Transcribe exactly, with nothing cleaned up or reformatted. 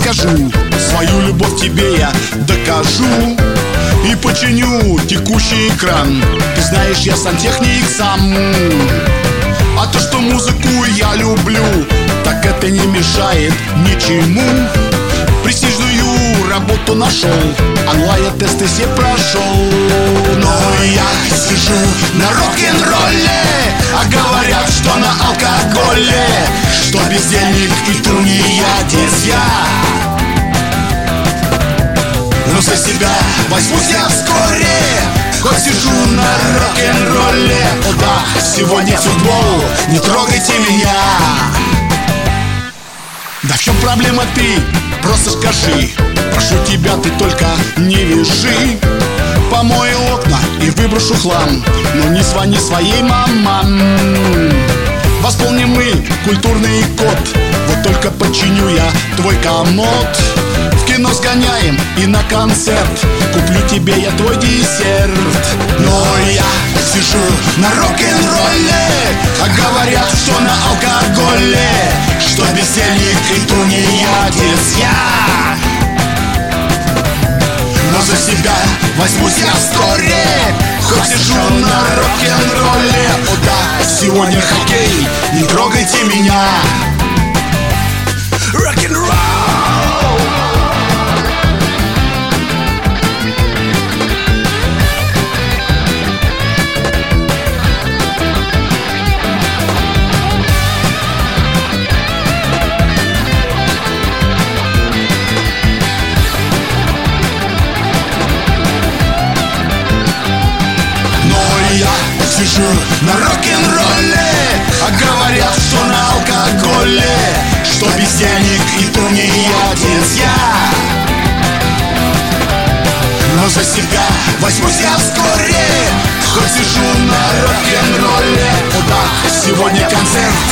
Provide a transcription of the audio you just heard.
скажу, свою любовь тебе я докажу и починю текущий экран. Ты знаешь, я сантехник сам. А то, что музыку я люблю, так это не мешает ничему. Престижную работу нашел, онлайн-тесты все прошел. Но я сижу на рок-н-ролле, а говорят, что на алкоголе, что без денег и тунеядец я. Но за себя возьмусь я вскоре, хоть сижу на рок-н-ролле. О да, сегодня футбол, не трогайте меня. Да в чем проблема ты? Просто скажи. Прошу тебя, ты только не вяжи. Помою окна и выброшу хлам, но не звони своей мамам. Восполним мы культурный код, вот только починю я твой комод. В кино сгоняем и на концерт, куплю тебе я твой десерт. Но я сижу на рок-н-ролле, а говорят, что на алкоголе, что без денег и тунеядец я. Но за себя возьмусь я вскоре, хоть сижу на рок-н-ролле. О да, сегодня хоккей, не трогайте меня. Рок-н-ролл. Сижу на рок-н-ролле, а говорят, что на алкоголе, что без денег и тунеядец я. Но за себя возьмусь я вскоре, хоть сижу на рок-н-ролле. О да, сегодня концерт,